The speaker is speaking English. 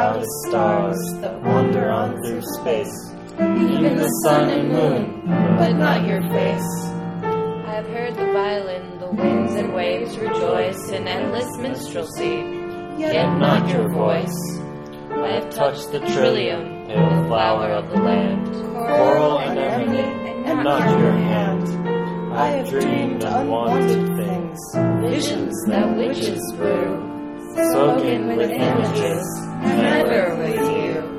proudest stars that wander on through space, even the sun and moon, but not your face. I have heard the violin, the winds and waves rejoice in endless minstrelsy, yet not your voice. I have touched the trillium, pale flower of the land, Coral and ebony, and not your hand. I have dreamed unwanted things, visions that witches brew, spoken with images, never with you.